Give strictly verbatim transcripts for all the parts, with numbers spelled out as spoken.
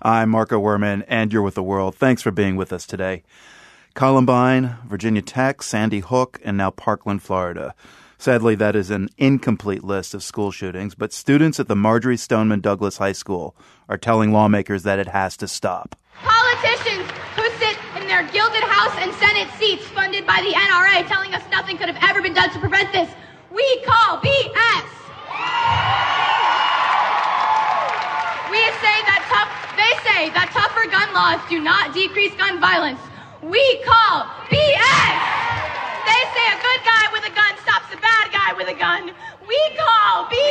I'm Marco Werman, and you're with The World. Thanks for being with us today. Columbine, Virginia Tech, Sandy Hook, and now Parkland, Florida. Sadly, that is an incomplete list of school shootings, but students at the Marjory Stoneman Douglas High School are telling lawmakers that it has to stop. Politicians who sit in their gilded House and Senate seats funded by the N R A telling us nothing could have ever been done to prevent this, we call B S. We say that tough, they say that tougher gun laws do not decrease gun violence. We call B S. They say a good guy with a gun stops a bad guy with a gun. We call B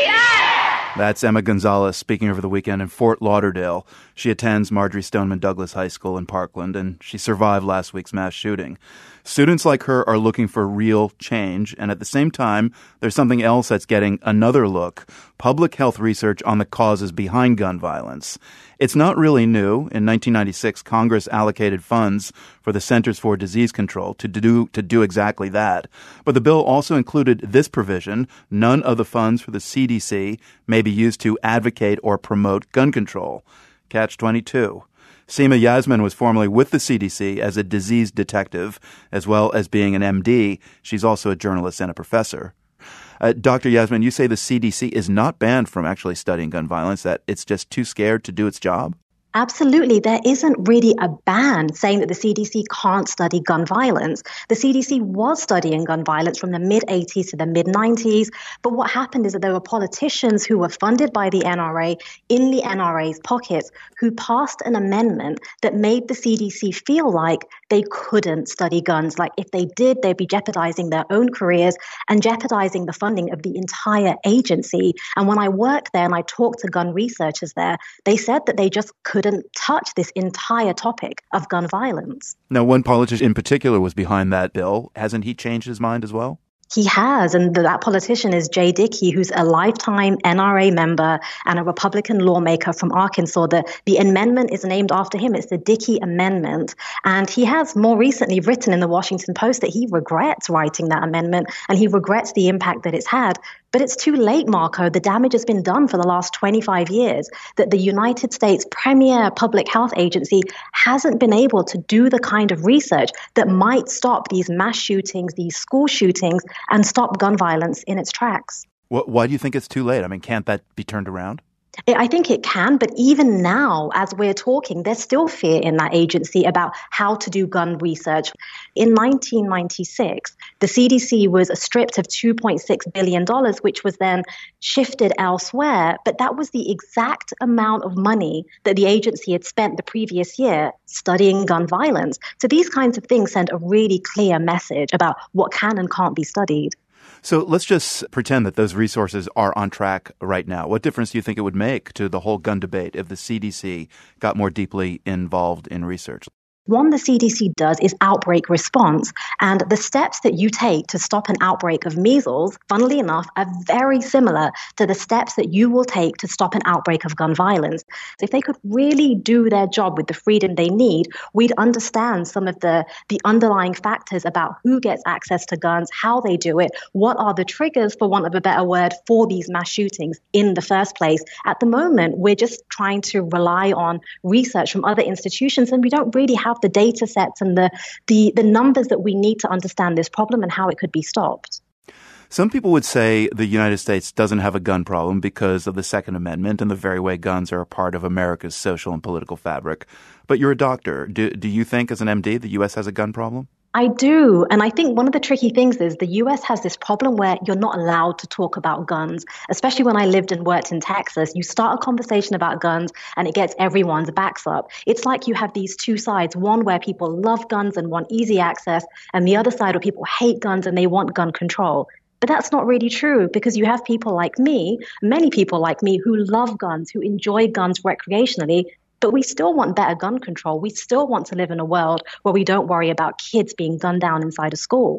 S. That's Emma Gonzalez speaking over the weekend in Fort Lauderdale. She attends Marjory Stoneman Douglas High School in Parkland, and she survived last week's mass shooting. Students like her are looking for real change, and at the same time, there's something else that's getting another look: public health research on the causes behind gun violence. It's not really new. In nineteen ninety-six, Congress allocated funds for the Centers for Disease Control to do to do exactly that. But the bill also included this provision: none of the funds for the C D C may be used to advocate or promote gun control. Catch twenty-two. Seema Yasmin was formerly with the C D C as a disease detective, as well as being an M D. She's also a journalist and a professor. Uh, Doctor Yasmin, you say the C D C is not banned from actually studying gun violence, that it's just too scared to do its job? Absolutely. There isn't really a ban saying that the C D C can't study gun violence. The C D C was studying gun violence from the mid-eighties to the mid-nineties. But what happened is that there were politicians who were funded by the N R A in the N R A's pockets who passed an amendment that made the C D C feel like they couldn't study guns. Like if they did, they'd be jeopardizing their own careers and jeopardizing the funding of the entire agency. And when I worked there and I talked to gun researchers there, they said that they just couldn't couldn't touch this entire topic of gun violence. Now, one politician in particular was behind that bill. Hasn't he changed his mind as well? He has, and that politician is Jay Dickey, who's a lifetime N R A member and a Republican lawmaker from Arkansas. The, the amendment is named after him. It's the Dickey Amendment. And he has more recently written in the Washington Post that he regrets writing that amendment and he regrets the impact that it's had. But it's too late, Marco. The damage has been done for the last twenty-five years, that the United States premier public health agency hasn't been able to do the kind of research that might stop these mass shootings, these school shootings, and stop gun violence in its tracks. Why do you think it's too late? I mean, can't that be turned around? I think it can, but even now, as we're talking, there's still fear in that agency about how to do gun research. In nineteen ninety-six, the C D C was stripped of two point six billion dollars, which was then shifted elsewhere. But that was the exact amount of money that the agency had spent the previous year studying gun violence. So these kinds of things send a really clear message about what can and can't be studied. So let's just pretend that those resources are on track right now. What difference do you think it would make to the whole gun debate if the C D C got more deeply involved in research? One the C D C does is outbreak response, and the steps that you take to stop an outbreak of measles, funnily enough, are very similar to the steps that you will take to stop an outbreak of gun violence. If they could really do their job with the freedom they need, we'd understand some of the, the underlying factors about who gets access to guns, how they do it, what are the triggers, for want of a better word, for these mass shootings in the first place. At the moment, we're just trying to rely on research from other institutions, and we don't really have the data sets and the, the, the numbers that we need to understand this problem and how it could be stopped. Some people would say the United States doesn't have a gun problem because of the Second Amendment and the very way guns are a part of America's social and political fabric. But you're a doctor. Do, do you think, as an M D, the U S has a gun problem? I do. And I think one of the tricky things is the U S has this problem where you're not allowed to talk about guns, especially when I lived and worked in Texas. You start a conversation about guns and it gets everyone's backs up. It's like you have these two sides, one where people love guns and want easy access, and the other side where people hate guns and they want gun control. But that's not really true, because you have people like me, many people like me, who love guns, who enjoy guns recreationally, but we still want better gun control. We still want to live in a world where we don't worry about kids being gunned down inside a school.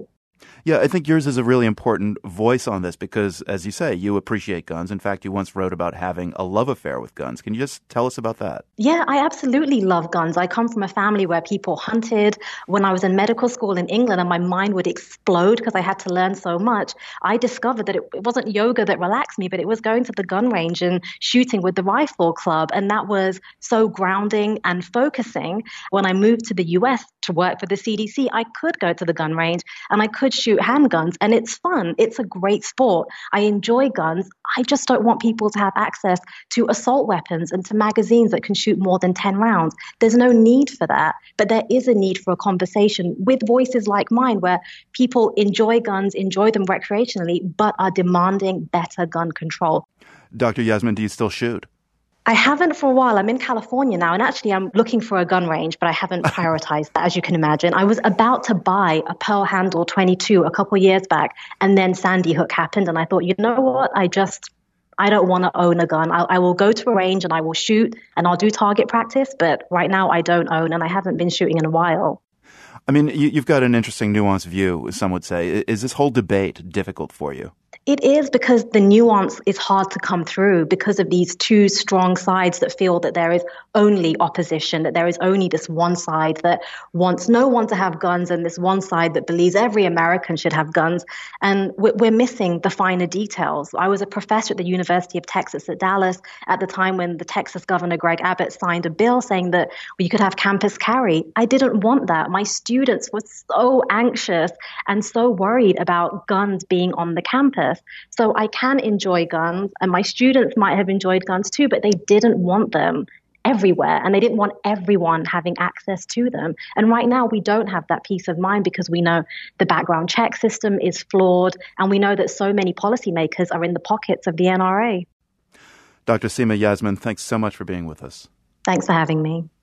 Yeah, I think yours is a really important voice on this because, as you say, you appreciate guns. In fact, you once wrote about having a love affair with guns. Can you just tell us about that? Yeah, I absolutely love guns. I come from a family where people hunted. When I was in medical school in England and my mind would explode because I had to learn so much, I discovered that it, it wasn't yoga that relaxed me, but it was going to the gun range and shooting with the rifle club. And that was so grounding and focusing. When I moved to the U S to work for the C D C, I could go to the gun range and I could shoot handguns, and it's fun. It's a great sport. I enjoy guns. I just don't want people to have access to assault weapons and to magazines that can shoot more than ten rounds. There's no need for that, but there is a need for a conversation with voices like mine where people enjoy guns, enjoy them recreationally, but are demanding better gun control. Doctor Yasmin, do you still shoot? I haven't for a while. I'm in California now, and actually I'm looking for a gun range, but I haven't prioritized that, as you can imagine. I was about to buy a Pearl Handle twenty-two a couple of years back, and then Sandy Hook happened, and I thought, you know what? I just, I don't want to own a gun. I, I will go to a range and I will shoot, and I'll do target practice, but right now I don't own, and I haven't been shooting in a while. I mean, you, you've got an interesting, nuanced view, some would say. Is this whole debate difficult for you? It is, because the nuance is hard to come through because of these two strong sides that feel that there is only opposition, that there is only this one side that wants no one to have guns and this one side that believes every American should have guns. And we're missing the finer details. I was a professor at the University of Texas at Dallas at the time when the Texas Governor Greg Abbott signed a bill saying that you could have campus carry. I didn't want that. My students were so anxious and so worried about guns being on the campus. So I can enjoy guns, and my students might have enjoyed guns too, but they didn't want them everywhere, and they didn't want everyone having access to them. And right now we don't have that peace of mind because we know the background check system is flawed, and we know that so many policymakers are in the pockets of the N R A. Doctor Seema Yasmin, thanks so much for being with us. Thanks for having me.